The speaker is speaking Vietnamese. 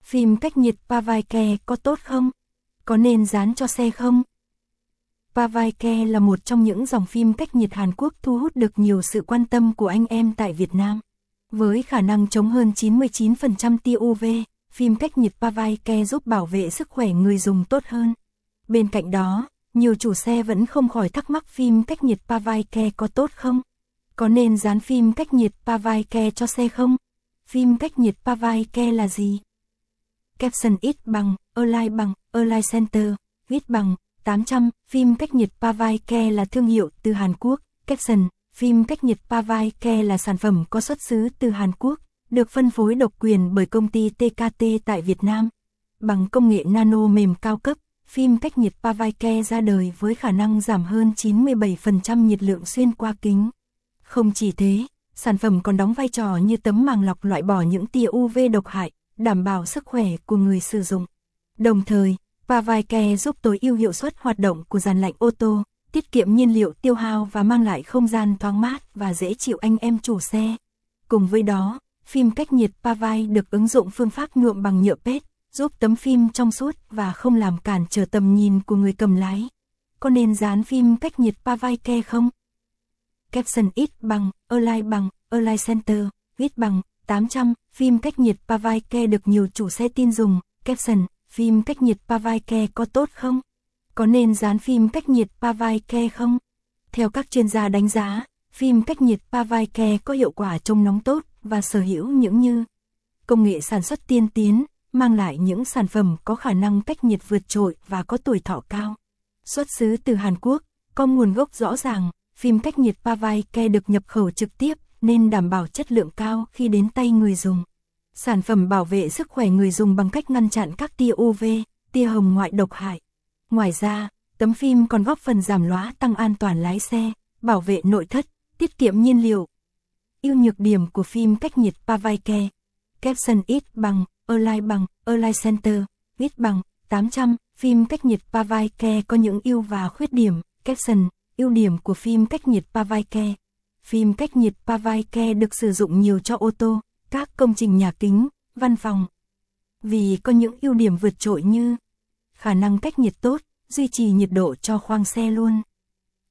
phim cách nhiệt Pavike có tốt không? Có nên dán cho xe không? Pavike là một trong những dòng phim cách nhiệt Hàn Quốc thu hút được nhiều sự quan tâm của anh em tại Việt Nam. Với khả năng chống hơn 99% tia UV, phim cách nhiệt Pavike giúp bảo vệ sức khỏe người dùng tốt hơn. Bên cạnh đó, nhiều chủ xe vẫn không khỏi thắc mắc phim cách nhiệt Pavike có tốt không? Có nên dán phim cách nhiệt Pavike cho xe không? Phim cách nhiệt Pavike là gì? Capson ít bằng, Align Center, viết bằng, 800, phim cách nhiệt Pavike là thương hiệu từ Hàn Quốc. Capson, phim cách nhiệt Pavike là sản phẩm có xuất xứ từ Hàn Quốc, được phân phối độc quyền bởi công ty TKT tại Việt Nam. Bằng công nghệ nano mềm cao cấp, phim cách nhiệt Pavike ra đời với khả năng giảm hơn 97% nhiệt lượng xuyên qua kính. Không chỉ thế, sản phẩm còn đóng vai trò như tấm màng lọc loại bỏ những tia UV độc hại, đảm bảo sức khỏe của người sử dụng. Đồng thời, Pavike giúp tối ưu hiệu suất hoạt động của dàn lạnh ô tô, tiết kiệm nhiên liệu tiêu hao và mang lại không gian thoáng mát và dễ chịu anh em chủ xe. Cùng với đó, phim cách nhiệt Pavike được ứng dụng phương pháp nhuộm bằng nhựa PET, giúp tấm phim trong suốt và không làm cản trở tầm nhìn của người cầm lái. Có nên dán phim cách nhiệt Pavike không? Capson ít bằng, Align Center, viết bằng, 800, phim cách nhiệt Pavike được nhiều chủ xe tin dùng. Capson, phim cách nhiệt Pavike có tốt không? Có nên dán phim cách nhiệt Pavike không? Theo các chuyên gia đánh giá, phim cách nhiệt Pavike có hiệu quả chống nóng tốt và sở hữu những như công nghệ sản xuất tiên tiến, mang lại những sản phẩm có khả năng cách nhiệt vượt trội và có tuổi thọ cao. Xuất xứ từ Hàn Quốc, có nguồn gốc rõ ràng, phim cách nhiệt Pavike được nhập khẩu trực tiếp nên đảm bảo chất lượng cao khi đến tay người dùng. Sản phẩm bảo vệ sức khỏe người dùng bằng cách ngăn chặn các tia UV, tia hồng ngoại độc hại. Ngoài ra, tấm phim còn góp phần giảm lóa tăng an toàn lái xe, bảo vệ nội thất, tiết kiệm nhiên liệu. Ưu nhược điểm của phim cách nhiệt Pavike. Capson ít bằng, Align Center, viết bằng, 800, phim cách nhiệt Pavike có những ưu và khuyết điểm. Capson, ưu điểm của phim cách nhiệt Pavike. Phim cách nhiệt Pavike được sử dụng nhiều cho ô tô, các công trình nhà kính, văn phòng. Vì có những ưu điểm vượt trội như khả năng cách nhiệt tốt, duy trì nhiệt độ cho khoang xe luôn.